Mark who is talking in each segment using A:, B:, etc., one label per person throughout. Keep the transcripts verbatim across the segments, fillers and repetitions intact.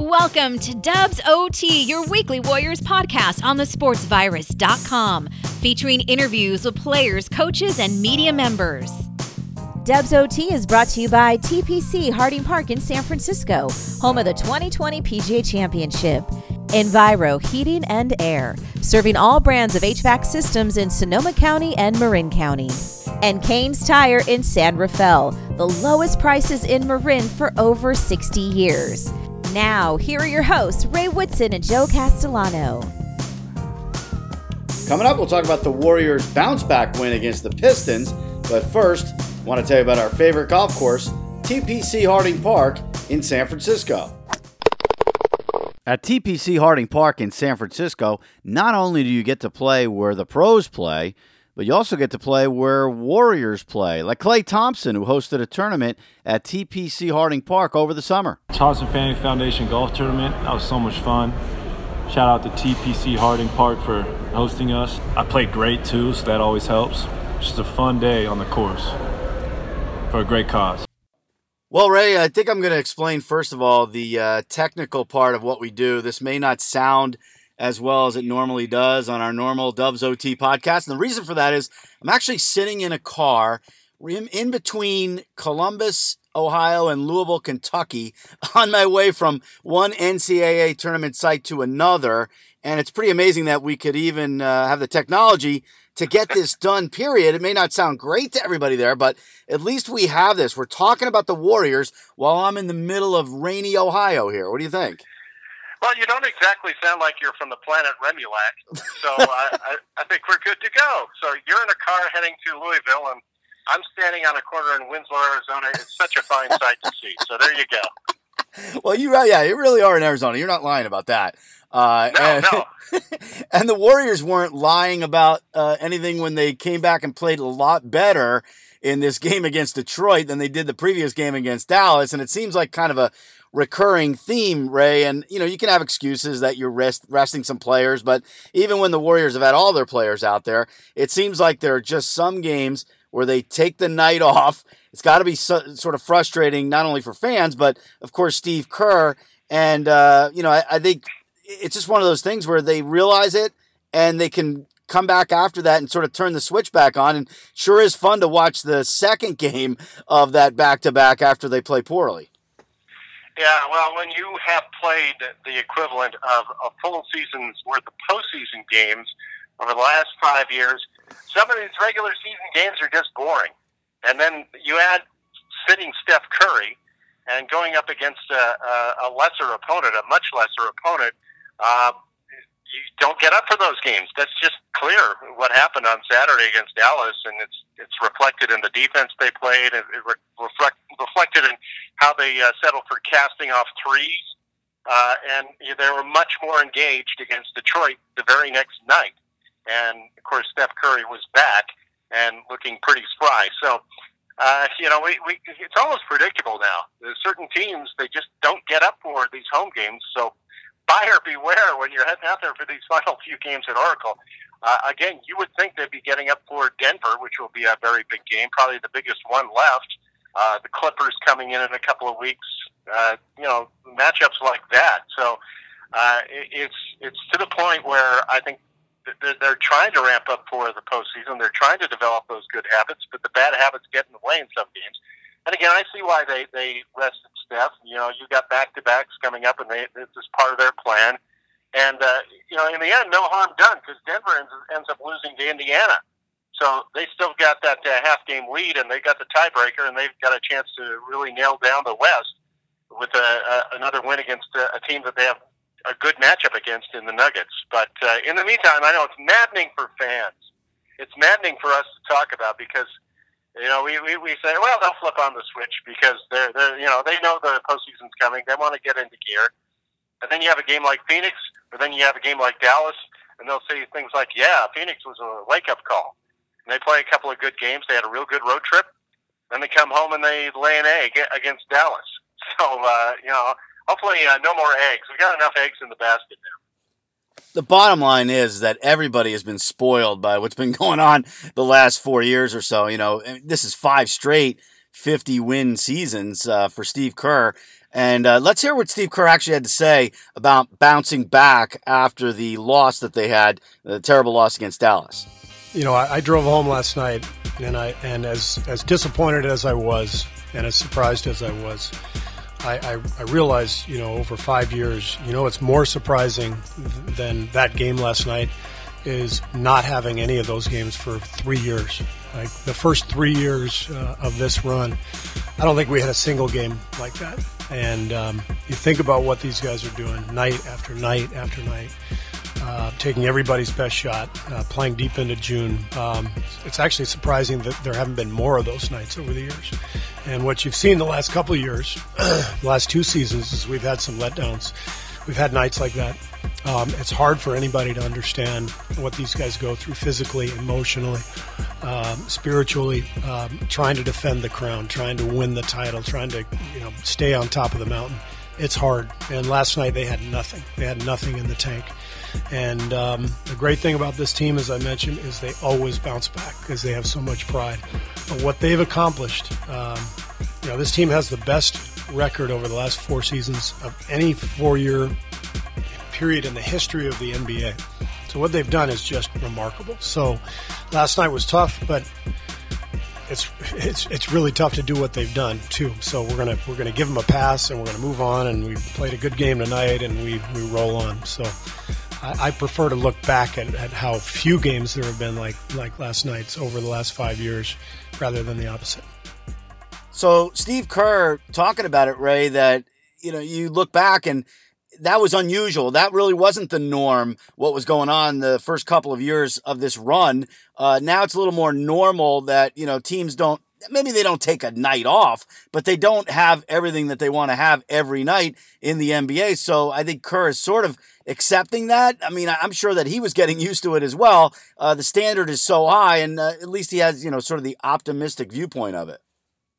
A: Welcome to Dubs O T, your weekly Warriors podcast on the sports virus dot com, featuring interviews with players, coaches, and media members.
B: Dubs O T is brought to you by T P C Harding Park in San Francisco, home of the twenty twenty P G A Championship. Enviro Heating and Air, serving all brands of H V A C systems in Sonoma County and Marin County. And Kane's Tire in San Rafael, the lowest prices in Marin for over sixty years. Now, here are your hosts, Ray Whitson and Joe Castellano.
C: Coming up, we'll talk about the Warriors' bounce-back win against the Pistons. But first, I want to tell you about our favorite golf course, T P C Harding Park in San Francisco. At T P C Harding Park in San Francisco, not only do you get to play where the pros play, but you also get to play where Warriors play, like Klay Thompson, who hosted a tournament at T P C Harding Park over the summer.
D: Charleston Fanning Foundation Golf Tournament. That was so much fun. Shout out to T P C Harding Park for hosting us. I played great too, so that always helps. It's just a fun day on the course for a great cause.
C: Well, Ray, I think I'm going to explain, first of all, the uh, technical part of what we do. This may not sound as well as it normally does on our normal Dubs O T podcast. And the reason for that is I'm actually sitting in a car in, in between Columbus, Ohio, and Louisville, Kentucky, on my way from one N C double A tournament site to another. And it's pretty amazing that we could even uh, have the technology to get this done, period. It may not sound great to everybody there, but at least we have this. We're talking about the Warriors while I'm in the middle of rainy Ohio here. What do you think?
E: Well, you don't exactly sound like you're from the planet Remulac, so I, I, I think we're good to go. So you're in a car heading to Louisville, and I'm standing on a corner in Winslow, Arizona. It's such a fine sight to see. So there you go.
C: Well, you yeah, you really are in Arizona. You're not lying about that. Uh,
E: no,
C: and,
E: no.
C: And the Warriors weren't lying about uh, anything when they came back and played a lot better in this game against Detroit than they did the previous game against Dallas. And it seems like kind of a recurring theme, Ray. And, you know, you can have excuses that you're rest, resting some players, but even when the Warriors have had all their players out there, it seems like there are just some games where they take the night off. It's got to be so, sort of frustrating, not only for fans, but, of course, Steve Kerr. And, uh, you know, I, I think it's just one of those things where they realize it and they can come back after that and sort of turn the switch back on. And sure is fun to watch the second game of that back-to-back after they play poorly.
E: Yeah, well, when you have played the equivalent of a full season's worth of postseason games over the last five years, some of these regular season games are just boring. And then you add sitting Steph Curry and going up against a, a, a lesser opponent, a much lesser opponent, uh, you don't get up for those games. That's just clear what happened on Saturday against Dallas, and it's it's reflected in the defense they played, and it re- reflect, reflected in how they uh, settled for casting off threes, uh, and they were much more engaged against Detroit the very next night. And, of course, Steph Curry was back and looking pretty spry. So, uh, you know, we, we it's almost predictable now. There's certain teams, they just don't get up for these home games, so buyer beware when you're heading out there for these final few games at Oracle. Uh, again, you would think they'd be getting up for Denver, which will be a very big game, probably the biggest one left. Uh, the Clippers coming in in a couple of weeks, uh, you know, matchups like that. So uh, it, it's it's to the point where I think they're, they're trying to ramp up for the postseason. They're trying to develop those good habits, but the bad habits get in the way in some games. And again, I see why they, they rested Steph. You know, you got back-to-backs coming up, and they, this is part of their plan. And, uh, you know, in the end, no harm done, because Denver ends, ends up losing to Indiana. So they still got that uh, half-game lead, and they got the tiebreaker, and they've got a chance to really nail down the West with a, a, another win against a, a team that they have a good matchup against in the Nuggets. But uh, in the meantime, I know it's maddening for fans. It's maddening for us to talk about because – You know, we, we, we say, well, they'll flip on the switch because they're, they're, you know, they know the postseason's coming. They want to get into gear. And then you have a game like Phoenix, or then you have a game like Dallas, and they'll say things like, yeah, Phoenix was a wake-up call. And they play a couple of good games. They had a real good road trip. Then they come home and they lay an egg against Dallas. So, uh, you know, hopefully uh, no more eggs. We've got enough eggs in the basket now.
C: The bottom line is that everybody has been spoiled by what's been going on the last four years or so. You know, this is five straight fifty-win seasons uh, for Steve Kerr. And uh, let's hear what Steve Kerr actually had to say about bouncing back after the loss that they had, the terrible loss against Dallas.
F: You know, I, I drove home last night, and I and as as disappointed as I was, and as surprised as I was, I, I, I realized, you know, over five years, you know, it's more surprising than that game last night is not having any of those games for three years. Like the first three years uh, of this run, I don't think we had a single game like that. And um, you think about what these guys are doing night after night after night, uh, taking everybody's best shot, uh, playing deep into June. Um, it's actually surprising that there haven't been more of those nights over the years. And what you've seen the last couple of years, the last two seasons, is we've had some letdowns. We've had nights like that. Um, it's hard for anybody to understand what these guys go through physically, emotionally, um, spiritually, um, trying to defend the crown, trying to win the title, trying to, you know, stay on top of the mountain. It's hard. And last night they had nothing. They had nothing in the tank. And um, the great thing about this team, as I mentioned, is they always bounce back because they have so much pride. But what they've accomplished, um, you know, this team has the best record over the last four seasons of any four-year period in the history of the N B A. So what they've done is just remarkable. So last night was tough, but it's it's it's really tough to do what they've done too. So we're gonna we're gonna give them a pass and we're gonna move on. And we played a good game tonight, and we we roll on. So I, I prefer to look back at, at how few games there have been like like last night's over the last five years, rather than the opposite.
C: So Steve Kerr talking about it, Ray, that, you know, you look back and that was unusual. That really wasn't the norm, what was going on the first couple of years of this run. Uh, now it's a little more normal that, you know, teams don't, maybe they don't take a night off, but they don't have everything that they want to have every night in the N B A. So I think Kerr is sort of accepting that. I mean, I'm sure that he was getting used to it as well. Uh, the standard is so high, and uh, at least he has, you know, sort of the optimistic viewpoint of it.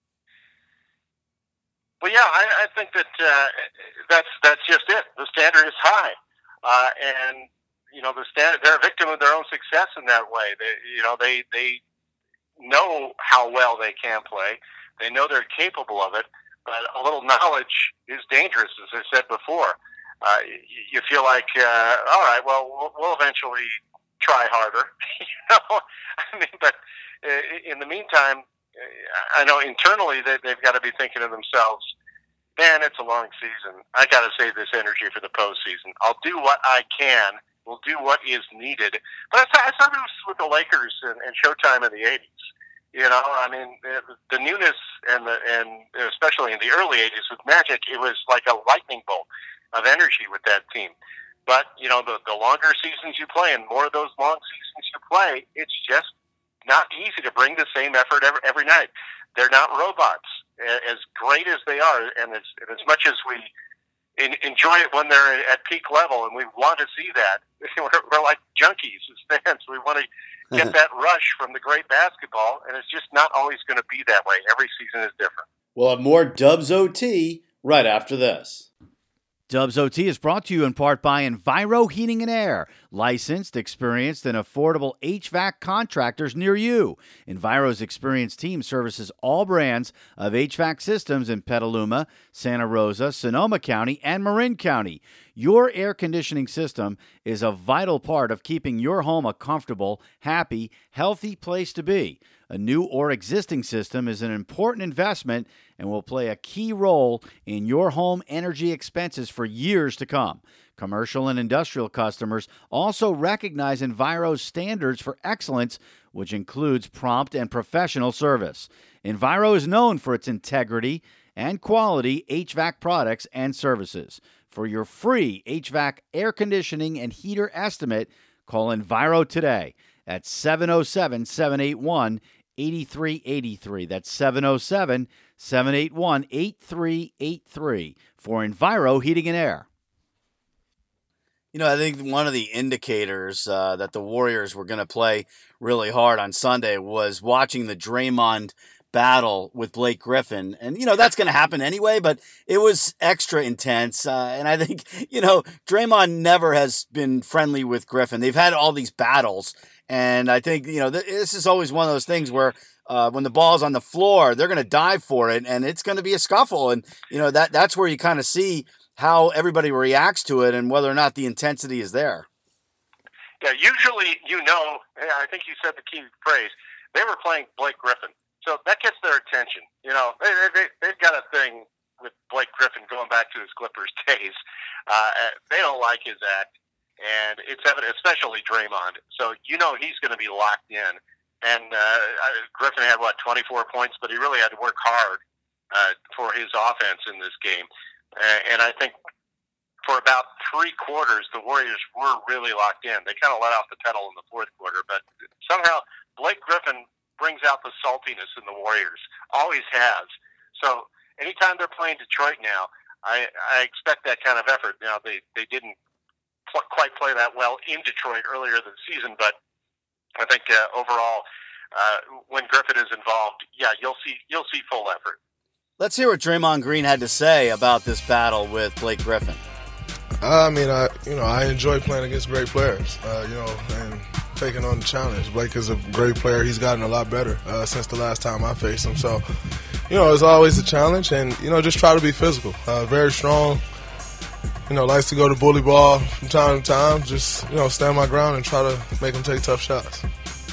E: Well, yeah, I, I think that uh, that's that's just it. The standard is high, uh, and you know the standard. They're a victim of their own success in that way. They, you know, they they know how well they can play. They know they're capable of it, but a little knowledge is dangerous, as I said before. Uh, you, you feel like, uh, all right, well, well, we'll eventually try harder. you know, I mean, but in the meantime, I know internally that they've got to be thinking to themselves, man, it's a long season. I got to save this energy for the postseason. I'll do what I can. We'll do what is needed. But I saw this with the Lakers and, and Showtime in the eighties. You know, I mean, the, the newness and the and especially in the early eighties with Magic, it was like a lightning bolt of energy with that team. But, you know, the, the longer seasons you play and more of those long seasons you play, it's just not easy to bring the same effort every, every night. They're not robots, as great as they are, and as, and as much as we in, enjoy it when they're at peak level, and we want to see that. We're, we're like junkies as fans. We want to get that rush from the great basketball, and it's just not always going to be that way. Every season is different.
G: We'll have more Dubs O T right after this.
H: Dubs O T is brought to you in part by Enviro Heating and Air, licensed, experienced, and affordable H V A C contractors near you. Enviro's experienced team services all brands of H V A C systems in Petaluma, Santa Rosa, Sonoma County, and Marin County. Your air conditioning system is a vital part of keeping your home a comfortable, happy, healthy place to be. A new or existing system is an important investment and will play a key role in your home energy expenses for years to come. Commercial and industrial customers also recognize Enviro's standards for excellence, which includes prompt and professional service. Enviro is known for its integrity and quality H V A C products and services. For your free H V A C air conditioning and heater estimate, call Enviro today at seven oh seven, seven eight one, eight three eight three. That's seven oh seven, seven eight one, eight three eight three for Enviro Heating and Air.
C: You know, I think one of the indicators uh, that the Warriors were going to play really hard on Sunday was watching the Draymond battle with Blake Griffin. And, you know, that's going to happen anyway, but it was extra intense. Uh, and I think, you know, Draymond never has been friendly with Griffin. They've had all these battles. And I think, you know, th- this is always one of those things where uh, when the ball's on the floor, they're going to dive for it, and it's going to be a scuffle. And, you know, that that's where you kind of see how everybody reacts to it and whether or not the intensity is there.
E: Yeah, usually, you know, I think you said the key phrase, they were playing Blake Griffin. So that gets their attention. You know, they, they, they've got a thing with Blake Griffin going back to his Clippers days. Uh, they don't like his act, and it's evident, especially Draymond. So you know he's going to be locked in. And uh, Griffin had, what, twenty-four points, but he really had to work hard uh, for his offense in this game. Uh, and I think for about three quarters, the Warriors were really locked in. They kind of let off the pedal in the fourth quarter, but somehow Blake Griffin brings out the saltiness in the Warriors, always has. So anytime they're playing Detroit now, I, I expect that kind of effort. Now, they, they didn't pl- quite play that well in Detroit earlier this season, but I think uh, overall, uh, when Griffin is involved, yeah, you'll see you'll see full effort.
C: Let's hear what Draymond Green had to say about this battle with Blake Griffin.
I: I mean, I you know I enjoy playing against great players, uh, you know, and taking on the challenge. Blake is a great player. He's gotten a lot better uh, since the last time I faced him. So, you know, it's always a challenge, and you know, just try to be physical, uh, very strong. You know, likes to go to bully ball from time to time. Just you know, stand my ground and try to make him take tough shots.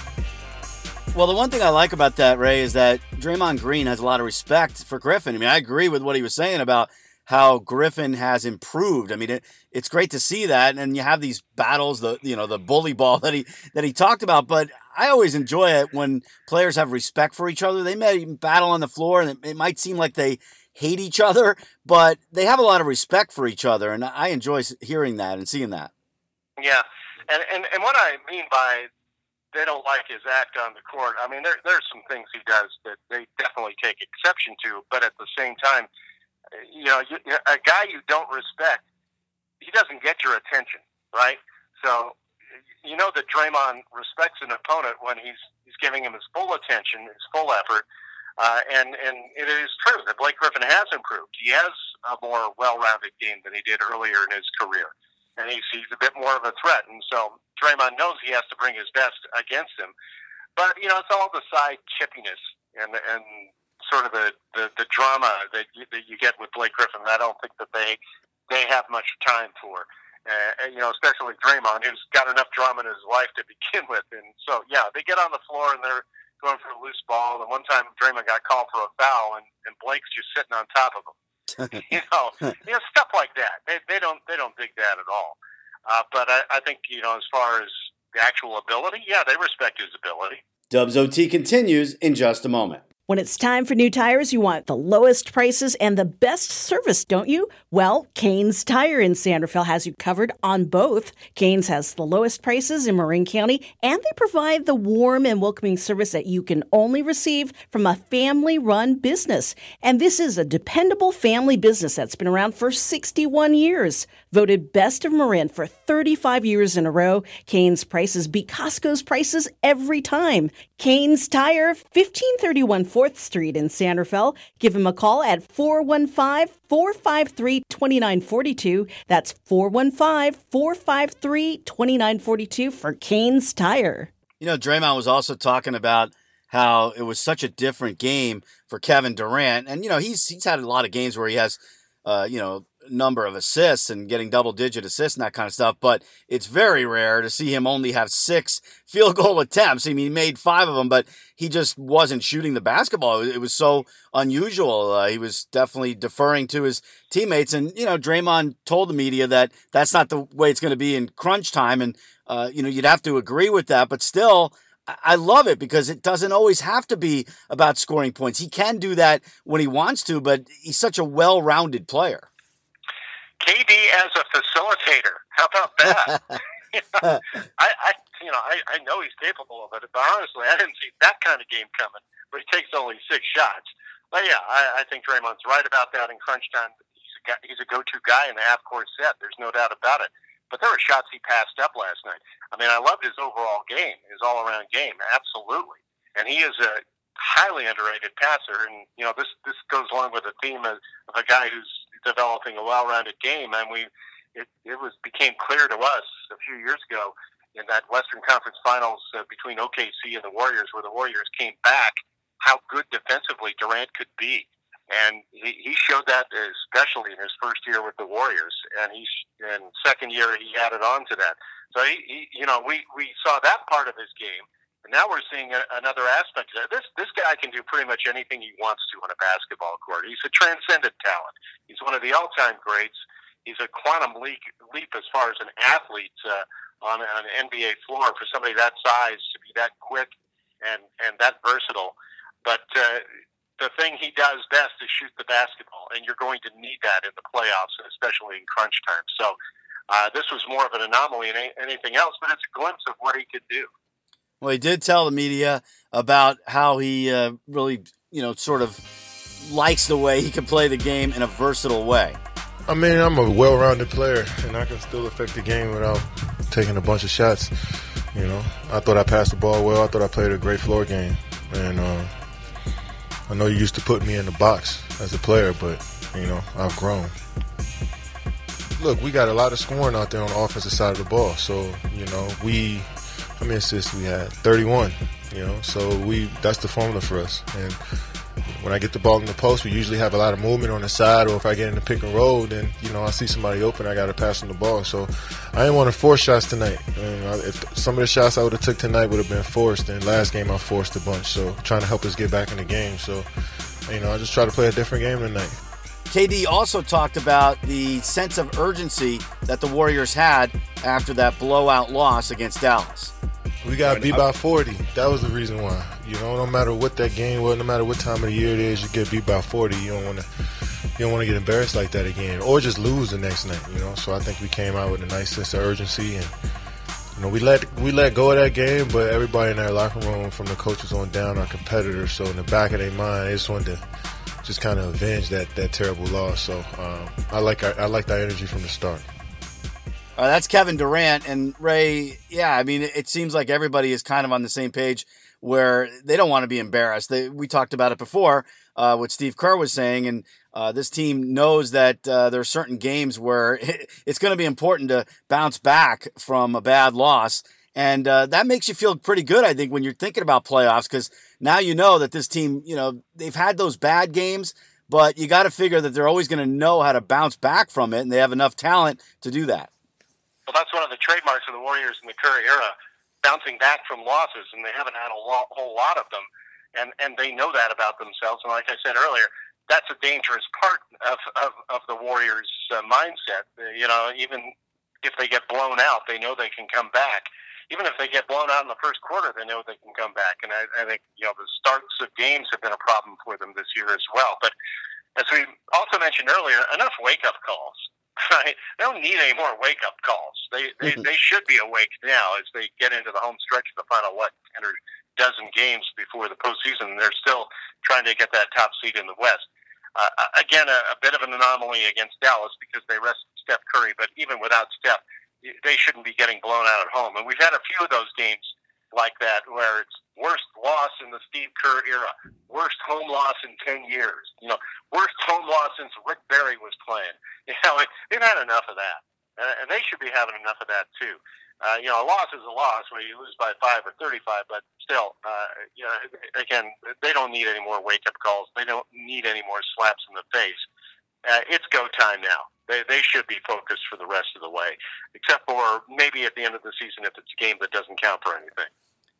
C: Well, the one thing I like about that, Ray, is that Draymond Green has a lot of respect for Griffin. I mean, I agree with what he was saying about how Griffin has improved. I mean, it, it's great to see that, and you have these battles, the you know the bully ball that he that he talked about. But I always enjoy it when players have respect for each other. They may battle on the floor, and it, it might seem like they hate each other, but they have a lot of respect for each other, and I enjoy hearing that and seeing that.
E: Yeah, and and, and what I mean by they don't like his act on the court, I mean, there there's some things he does that they definitely take exception to, but at the same time, you know, you, a guy you don't respect, he doesn't get your attention, right? So, you know that Draymond respects an opponent when he's he's giving him his full attention, his full effort, uh, and and it is true that Blake Griffin has improved. He has a more well-rounded game than he did earlier in his career, and he's he's a bit more of a threat. And so Draymond knows he has to bring his best against him, but you know, it's all the side chippiness and and. sort of the, the, the drama that you, that you get with Blake Griffin. I don't think that they they have much time for. Uh, and, you know, especially Draymond, who's got enough drama in his life to begin with. And so, yeah, they get on the floor and they're going for a loose ball. And one time Draymond got called for a foul, and, and Blake's just sitting on top of him. you know, you know, stuff like that. They they don't they don't dig that at all. Uh, but I, I think, you know, as far as the actual ability, yeah, they respect his ability.
G: Dubs O T continues in just a moment.
J: When it's time for new tires, you want the lowest prices and the best service, don't you? Well, Kane's Tire in San Rafael has you covered on both. Kane's has the lowest prices in Marin County, and they provide the warm and welcoming service that you can only receive from a family-run business. And this is a dependable family business that's been around for sixty-one years. Voted best of Marin for thirty-five years in a row, Kane's prices beat Costco's prices every time. Kane's Tire, fifteen thirty-one fourth Street in San Rafael. Give him a call at four one five, four five three, two nine four two. That's four one five, four five three, two nine four two for Kane's Tire.
C: You know, Draymond was also talking about how it was such a different game for Kevin Durant. And, you know, he's he's had a lot of games where he has, uh, you know, number of assists and getting double digit assists and that kind of stuff, but it's very rare to see him only have six field goal attempts. I mean, he made five of them, but he just wasn't shooting the basketball. It was so unusual. Uh, he was definitely deferring to his teammates, and you know, Draymond told the media that that's not the way it's going to be in crunch time, and uh, you know, you'd have to agree with that, but still, I love it because it doesn't always have to be about scoring points. He can do that when he wants to, but he's such a well-rounded player.
E: K D as a facilitator. How about that? you know, I, I, you know, I, I know he's capable of it, but honestly, I didn't see that kind of game coming. But he takes only six shots. But yeah, I, I think Draymond's right about that. In crunch time, he's a, he's a go-to guy in the half-court set. There's no doubt about it. But there were shots he passed up last night. I mean, I loved his overall game, his all-around game, absolutely. And he is a highly underrated passer. And you know, this this goes along with the theme of, of a guy who's developing a well-rounded game, and we it, it was became clear to us a few years ago in that Western Conference Finals uh, between O K C and the Warriors, where the Warriors came back how good defensively Durant could be. And he, he showed that especially in his first year with the Warriors, and he's in second year he added on to that. So he, he you know, we, we saw that part of his game, and now we're seeing a, another aspect of it. This this guy can do pretty much anything he wants to on a basketball court. He's a transcendent talent. He's one of the all-time greats. He's a quantum leap, leap as far as an athlete uh, on, on an N B A floor for somebody that size to be that quick and, and that versatile. But uh, the thing he does best is shoot the basketball, and you're going to need that in the playoffs, and especially in crunch time. So uh, this was more of an anomaly than anything else, but it's a glimpse of what he could do.
C: Well, he did tell the media about how he uh, really, you know, sort of likes the way he can play the game in a versatile way.
I: I mean, I'm a well-rounded player, and I can still affect the game without taking a bunch of shots. You know, I thought I passed the ball well. I thought I played a great floor game, and uh, I know you used to put me in the box as a player, but, you know, I've grown. Look, we got a lot of scoring out there on the offensive side of the ball, so, you know, we, how many assists we had? thirty-one, you know, so we, that's the formula for us, and when I get the ball in the post, we usually have a lot of movement on the side, or if I get in the pick and roll, then, you know, I see somebody open, I got to pass them the ball. So I didn't want to force shots tonight. I mean, if some of the shots I would have took tonight would have been forced, and last game I forced a bunch. So trying to help us get back in the game. So, you know, I just try to play a different game tonight.
C: K D also talked about the sense of urgency that the Warriors had after that blowout loss against Dallas.
I: We got beat by forty. That was the reason why. You know, no matter what that game was, no matter what time of the year it is, you get beat by forty. You don't want to, you don't want to get embarrassed like that again, or just lose the next night. You know, so I think we came out with a nice sense of urgency, and you know, we let we let go of that game. But everybody in that locker room, from the coaches on down, are competitors. So in the back of their mind, they just wanted to just kind of avenge that that terrible loss. So um, I like our, I liked our energy from the start.
C: Uh, that's Kevin Durant. And Ray, yeah, I mean, it, it seems like everybody is kind of on the same page where they don't want to be embarrassed. They, we talked about it before, uh, what Steve Kerr was saying, and uh, this team knows that uh, there are certain games where it, it's going to be important to bounce back from a bad loss. And uh, that makes you feel pretty good, I think, when you're thinking about playoffs, because now you know that this team, you know, they've had those bad games, but you got to figure that they're always going to know how to bounce back from it, and they have enough talent to do that.
E: Well, that's one of the trademarks of the Warriors in the Curry era, bouncing back from losses, and they haven't had a lot, whole lot of them, and, and they know that about themselves. And like I said earlier, that's a dangerous part of, of, of the Warriors' uh, mindset. You know, even if they get blown out, they know they can come back. Even if they get blown out in the first quarter, they know they can come back. And I, I think, you know, the starts of games have been a problem for them this year as well. But as we also mentioned earlier, enough wake-up calls. Right? They don't need any more wake-up calls. They, they they should be awake now as they get into the home stretch of the final, what, ten or dozen games before the postseason. They're still trying to get that top seed in the West. Uh, again, a, a bit of an anomaly against Dallas because they rested Steph Curry, but even without Steph, they shouldn't be getting blown out at home. And we've had a few of those games like that where it's worst loss in the Steve Kerr era, worst home loss in ten years, you know, worst home loss since Rick Barry was playing. You know, they've had enough of that. Uh, and they should be having enough of that too. Uh, you know, a loss is a loss where you lose by five or thirty-five, but still, uh, you know, again, they don't need any more wake-up calls. They don't need any more slaps in the face. Uh, it's go time now. They they should be focused for the rest of the way, except for maybe at the end of the season if it's a game that doesn't count for anything.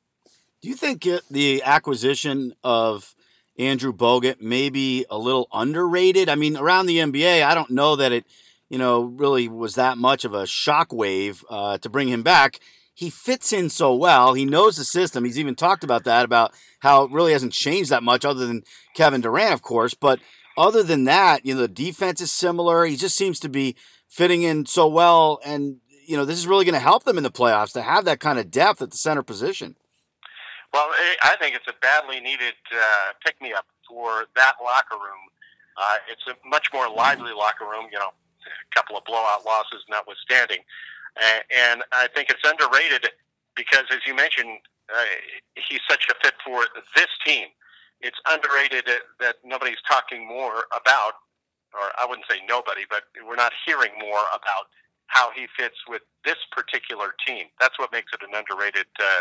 C: Do you think the acquisition of Andrew Bogut may be a little underrated? I mean, around the N B A, I don't know that it, you know, really was that much of a shockwave uh, to bring him back. He fits in so well. He knows the system. He's even talked about that, about how it really hasn't changed that much other than Kevin Durant, of course. But other than that, you know, the defense is similar. He just seems to be fitting in so well. And, you know, this is really going to help them in the playoffs to have that kind of depth at the center position.
E: Well, I think it's a badly needed uh, pick-me-up for that locker room. Uh, it's a much more lively locker room, you know, a couple of blowout losses notwithstanding. Uh, and I think it's underrated because, as you mentioned, uh, he's such a fit for this team. It's underrated that nobody's talking more about, or I wouldn't say nobody, but we're not hearing more about how he fits with this particular team. That's what makes it an underrated uh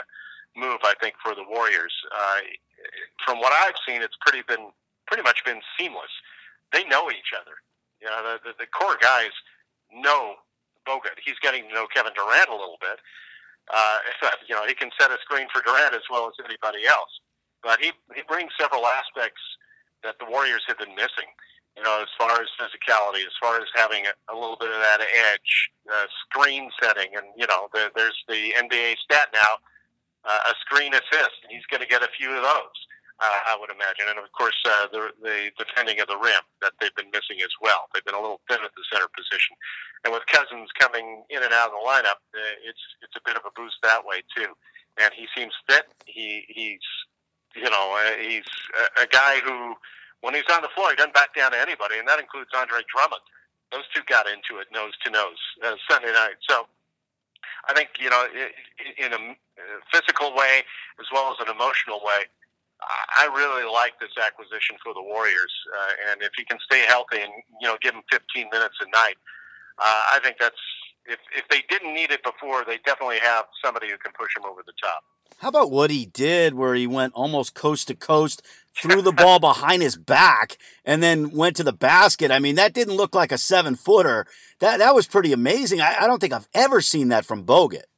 E: move, I think, for the Warriors. Uh, from what I've seen, it's pretty been pretty much been seamless. They know each other. You know, the, the, the core guys know Bogut. He's getting to know Kevin Durant a little bit. Uh, you know, he can set a screen for Durant as well as anybody else. But he, he brings several aspects that the Warriors have been missing. You know, as far as physicality, as far as having a, a little bit of that edge, uh, screen setting, and, you know, the, there's the N B A stat now, uh, a screen assist, and he's going to get a few of those. Uh, I would imagine. And, of course, uh, the, the defending of the rim that they've been missing as well. They've been a little thin at the center position. And with Cousins coming in and out of the lineup, uh, it's it's a bit of a boost that way, too. And he seems fit. He He's, you know, uh, he's a, a guy who, when he's on the floor, he doesn't back down to anybody, and that includes Andre Drummond. Those two got into it nose to nose uh, Sunday night. So I think, you know, in a physical way as well as an emotional way, I really like this acquisition for the Warriors, uh, and if he can stay healthy and, you know, give him fifteen minutes a night, uh, I think that's, if if they didn't need it before, they definitely have somebody who can push him over the top.
C: How about what he did where he went almost coast to coast, threw the ball behind his back, and then went to the basket? I mean, that didn't look like a seven-footer. That that was pretty amazing. I, I don't think I've ever seen that from Bogut.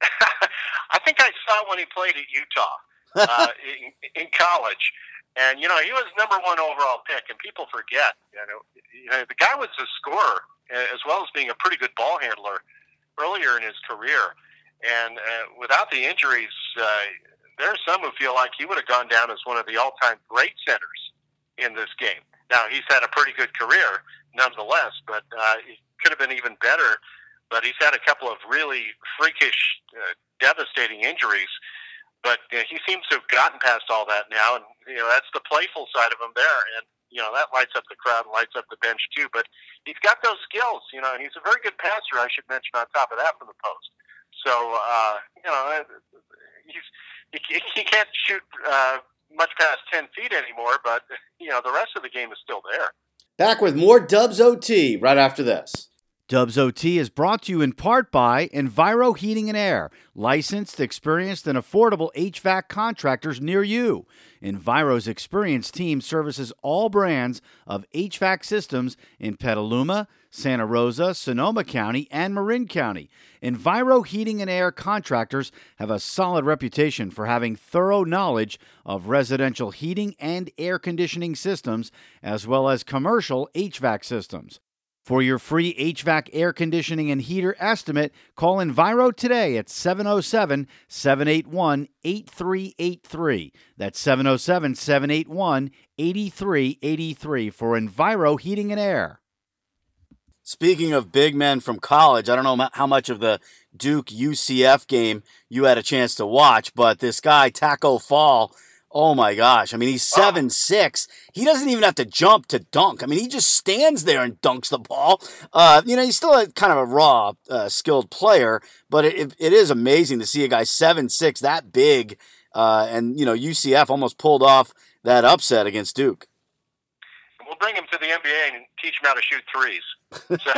E: I think I saw when he played at Utah. uh, in, in college, and you know he was number one overall pick, and people forget. You know, you know the guy was a scorer as well as being a pretty good ball handler earlier in his career. And uh, without the injuries, uh, there are some who feel like he would have gone down as one of the all-time great centers in this game. Now he's had a pretty good career, nonetheless, but uh, he could have been even better. But he's had a couple of really freakish, uh, devastating injuries. But uh, he seems to have gotten past all that now, and you know that's the playful side of him there, and you know that lights up the crowd and lights up the bench too. But he's got those skills, you know, and he's a very good passer. I should mention on top of that from the post. So uh, you know he's he, he can't shoot uh, much past ten feet anymore, but you know the rest of the game is still there.
G: Back with more Dubs O T right after this.
H: Dubs O T is brought to you in part by Enviro Heating and Air, licensed, experienced, and affordable H V A C contractors near you. Enviro's experienced team services all brands of H V A C systems in Petaluma, Santa Rosa, Sonoma County, and Marin County. Enviro Heating and Air contractors have a solid reputation for having thorough knowledge of residential heating and air conditioning systems, as well as commercial H V A C systems. For your free H V A C air conditioning and heater estimate, call Enviro today at seven oh seven, seven eight one, eight three eight three. That's seven oh seven, seven eight one, eight three eight three for Enviro Heating and Air.
C: Speaking of big men from college, I don't know how much of the Duke U C F game you had a chance to watch, but this guy, Taco Fall, oh my gosh. I mean, he's seven six. He doesn't even have to jump to dunk. I mean, he just stands there and dunks the ball. Uh, you know, he's still a kind of a raw, uh, skilled player, but it, it is amazing to see a guy seven six, that big. Uh, and, you know, U C F almost pulled off that upset against Duke.
E: We'll bring him to the N B A and teach him how to shoot threes. So,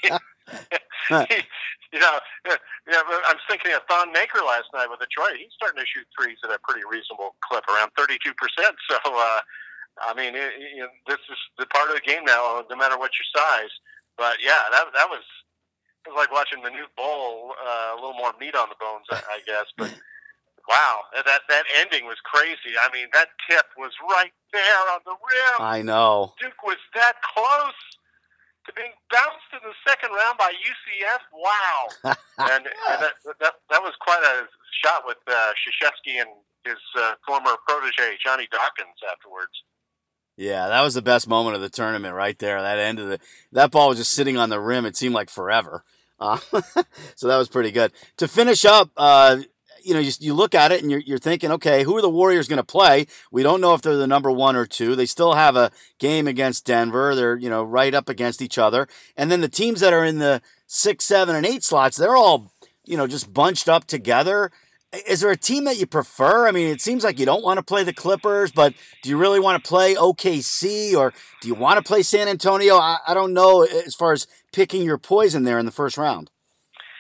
E: you know, yeah, I was thinking of Thon Maker last night with Detroit. He's starting to shoot threes at a pretty reasonable clip, around thirty-two percent. So, uh, I mean, it, you know, this is the part of the game now, no matter what your size. But yeah, that that was it was like watching the new bowl, uh, a little more meat on the bones, I, I guess. But wow, that that ending was crazy. I mean, that tip was right there on the rim.
C: I know.
E: Duke was that close to being bounced in the second round by U C F. Wow. and and that, that that was quite a shot with uh, Krzyzewski and his uh, former protege, Johnny Dawkins, afterwards.
C: Yeah, that was the best moment of the tournament right there. That end of the that ball was just sitting on the rim. It seemed like forever. Uh, so that was pretty good. To finish up, uh, you know, you, you look at it and you're, you're thinking, okay, who are the Warriors going to play? We don't know if they're the number one or two. They still have a game against Denver. They're, you know, right up against each other. And then the teams that are in the six, seven, and eight slots, they're all, you know, just bunched up together. Is there a team that you prefer? I mean, it seems like you don't want to play the Clippers, but do you really want to play O K C or do you want to play San Antonio? I, I don't know as far as picking your poison there in the first round.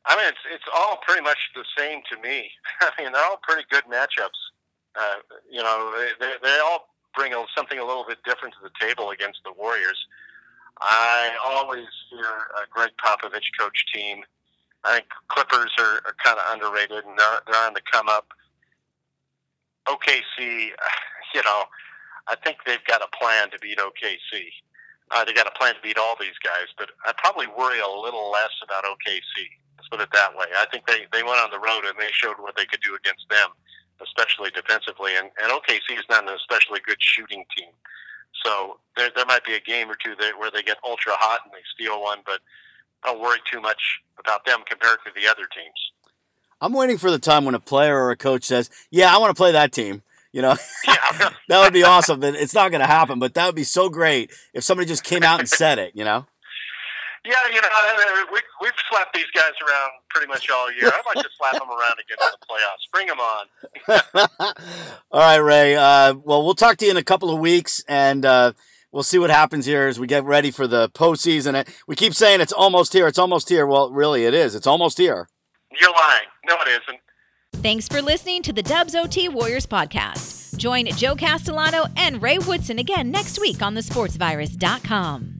E: I mean, it's it's all pretty much the same to me. I mean, they're all pretty good matchups. Uh, you know, they, they, they all bring a, something a little bit different to the table against the Warriors. I always hear a Greg Popovich coach team. I think Clippers are, are kind of underrated, and they're, they're on the come up. O K C, you know, I think they've got a plan to beat O K C. Uh, they got a plan to beat all these guys, but I probably worry a little less about O K C. Let's put it that way. I think they, they went on the road and they showed what they could do against them, especially defensively. And, and O K C is not an especially good shooting team. So there there might be a game or two that, where they get ultra hot and they steal one, but I don't worry too much about them compared to the other teams.
C: I'm waiting for the time when a player or a coach says, yeah, I want to play that team. You know,
E: yeah.
C: That would be awesome. But it's not going to happen. But that would be so great if somebody just came out and said it, you know?
E: Yeah, you know, we, we've slapped these guys around pretty much all year. I'd like to slap them around again in the playoffs. Bring them on.
C: All right, Ray. Uh, well, we'll talk to you in a couple of weeks, and uh, we'll see what happens here as we get ready for the postseason. We keep saying it's almost here. It's almost here. Well, really, it is. It's almost here.
E: You're lying. No, it isn't.
A: Thanks for listening to the Dubs O T Warriors podcast. Join Joe Castellano and Ray Woodson again next week on the sports virus dot com.